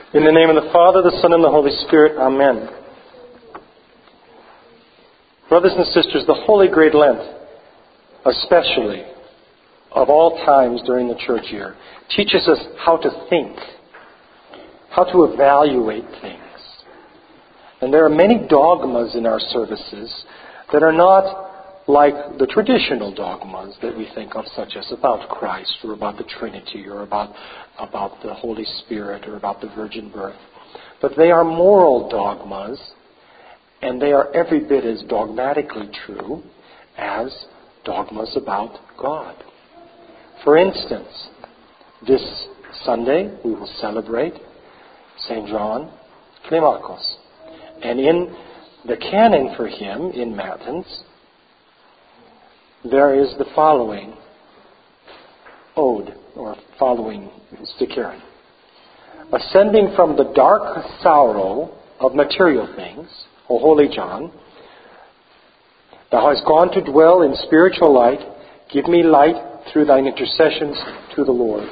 In the name of the Father, the Son, and the Holy Spirit. Amen. Brothers and sisters, the Holy Great Lent, especially of all times during the church year, teaches us how to think, how to evaluate things. And there are many dogmas in our services that are not like the traditional dogmas that we think of, such as about Christ or about the Trinity or about the Holy Spirit or about the virgin birth. But they are moral dogmas, and they are every bit as dogmatically true as dogmas about God. For instance, this Sunday we will celebrate St. John Climacus. And in the canon for him in Matins, there is the following ode, or following sticheron. Ascending from the dark sorrow of material things, O Holy John, thou hast gone to dwell in spiritual light. Give me light through thine intercessions to the Lord.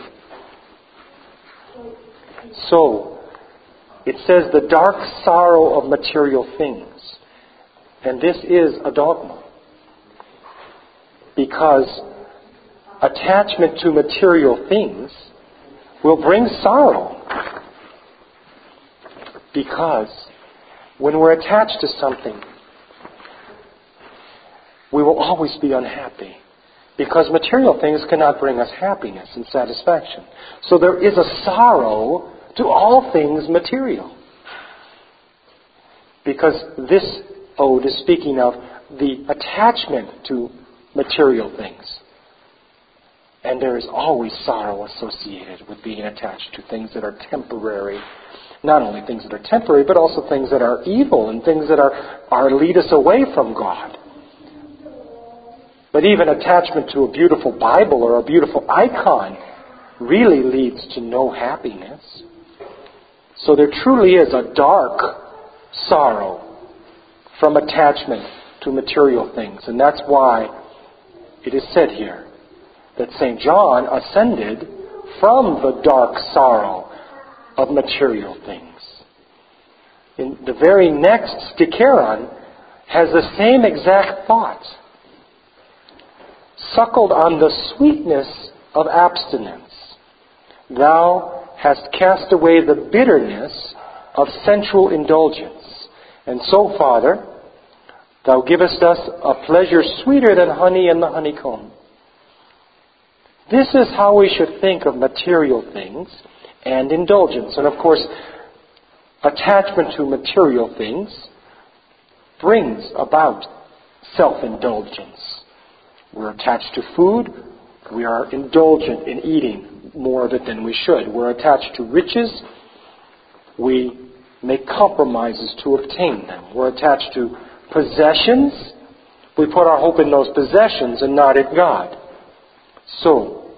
So, it says the dark sorrow of material things. And this is a dogma. Because attachment to material things will bring sorrow. Because when we're attached to something, we will always be unhappy. Because material things cannot bring us happiness and satisfaction. So there is a sorrow to all things material. Because this ode is speaking of the attachment to material things. And there is always sorrow associated with being attached to things that are temporary. Not only things that are temporary, but also things that are evil and things that are lead us away from God. But even attachment to a beautiful Bible or a beautiful icon really leads to no happiness. So there truly is a dark sorrow from attachment to material things. And that's why it is said here that St. John ascended from the dark sorrow of material things. In the very next sticheron has the same exact thought. Suckled on the sweetness of abstinence, thou hast cast away the bitterness of sensual indulgence. And so, Father, thou givest us a pleasure sweeter than honey and the honeycomb. This is how we should think of material things and indulgence. And of course, attachment to material things brings about self-indulgence. We're attached to food. We are indulgent in eating more of it than we should. We're attached to riches. We make compromises to obtain them. We're attached to possessions. We put our hope in those possessions and not in God. So,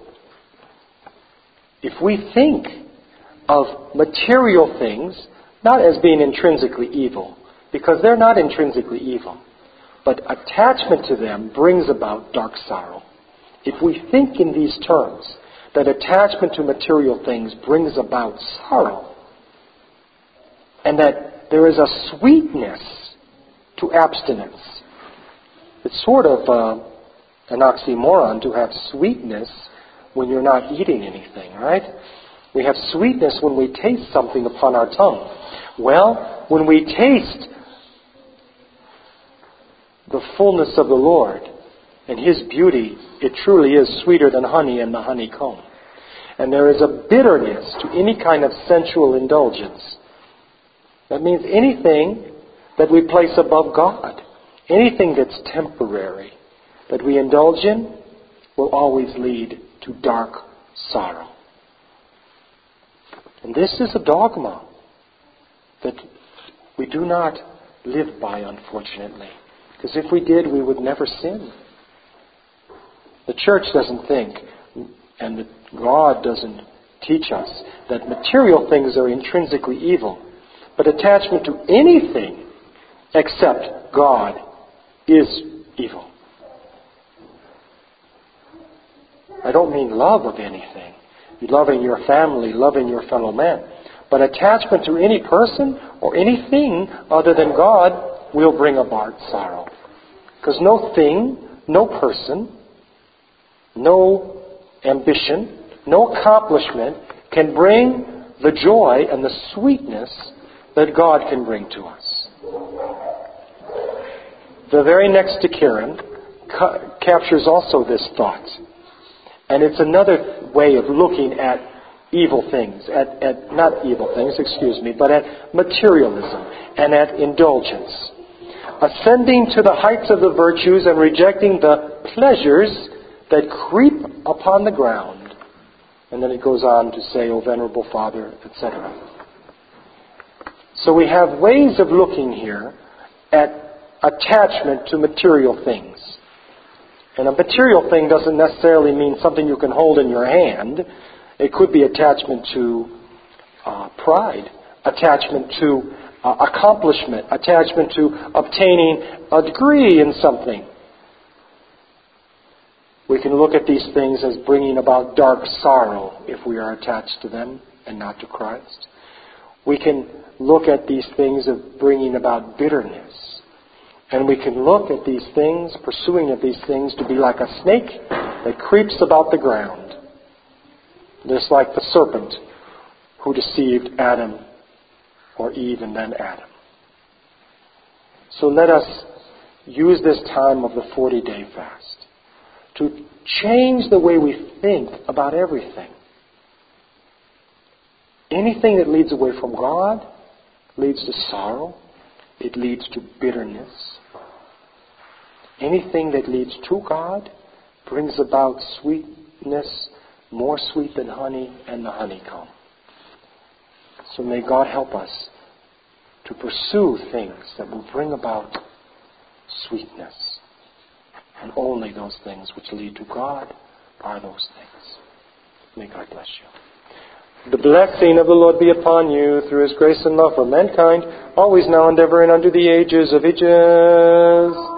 if we think of material things not as being intrinsically evil, because they're not intrinsically evil, but attachment to them brings about dark sorrow. If we think in these terms, that attachment to material things brings about sorrow, and that there is a sweetness to abstinence. It's sort of an oxymoron to have sweetness when you're not eating anything, right? We have sweetness when we taste something upon our tongue. Well, when we taste the fullness of the Lord and His beauty, it truly is sweeter than honey and the honeycomb. And there is a bitterness to any kind of sensual indulgence. That means anything that we place above God, anything that's temporary, that we indulge in, will always lead to dark sorrow. And this is a dogma that we do not live by, unfortunately. Because if we did, we would never sin. The church doesn't think, and God doesn't teach us, that material things are intrinsically evil. But attachment to anything except God is evil. I don't mean love of anything. Loving your family, loving your fellow man. But attachment to any person or anything other than God will bring about sorrow. Because no thing, no person, no ambition, no accomplishment can bring the joy and the sweetness that God can bring to us. The very next Karen captures also this thought. And it's another way of looking at evil things, not evil things, but at materialism and at indulgence. Ascending to the heights of the virtues and rejecting the pleasures that creep upon the ground. And then it goes on to say, O Venerable Father, etc. So we have ways of looking here at attachment to material things. And a material thing doesn't necessarily mean something you can hold in your hand. It could be attachment to pride, attachment to accomplishment, attachment to obtaining a degree in something. We can look at these things as bringing about dark sorrow if we are attached to them and not to Christ. We can look at these things of bringing about bitterness. And we can look at these things, pursuing of these things, to be like a snake that creeps about the ground. Just like the serpent who deceived Adam or Eve and then Adam. So let us use this time of the 40-day fast to change the way we think about everything. Anything that leads away from God leads to sorrow. It leads to bitterness. Anything that leads to God brings about sweetness, more sweet than honey and the honeycomb. So may God help us to pursue things that will bring about sweetness. And only those things which lead to God are those things. May God bless you. The blessing of the Lord be upon you through His grace and love for mankind, always now and ever and unto the ages of ages.